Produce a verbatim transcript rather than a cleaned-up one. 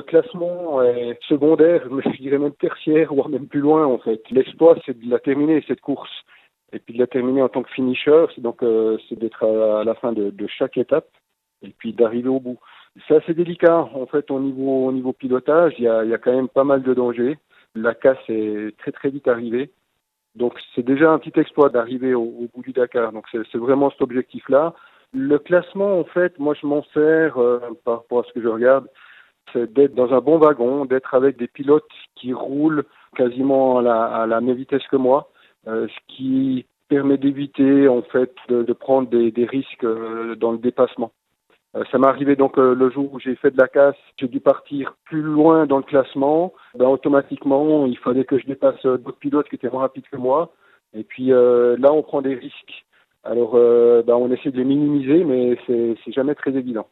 classement est secondaire, mais je dirais même tertiaire, voire même plus loin en fait. L'exploit, c'est de la terminer, cette course. Et puis de la terminer en tant que finisher, c'est donc euh, c'est d'être à, à la fin de, de chaque étape et puis d'arriver au bout. C'est assez délicat en fait au niveau au niveau pilotage. Il y a, il y a quand même pas mal de dangers. La casse est très très vite arrivée. Donc c'est déjà un petit exploit d'arriver au, au bout du Dakar. Donc c'est, c'est vraiment cet objectif-là. Le classement, en fait, moi je m'en sers euh, par rapport à ce que je regarde, c'est d'être dans un bon wagon, d'être avec des pilotes qui roulent quasiment à la, à la même vitesse que moi, euh, ce qui permet d'éviter en fait de, de prendre des, des risques euh, dans le dépassement. Euh, ça m'est arrivé donc euh, le jour où j'ai fait de la casse, j'ai dû partir plus loin dans le classement. Ben, automatiquement, il fallait que je dépasse euh, d'autres pilotes qui étaient moins rapides que moi. Et puis euh, là, on prend des risques. Alors, euh, ben, on essaie de les minimiser, mais c'est, c'est jamais très évident.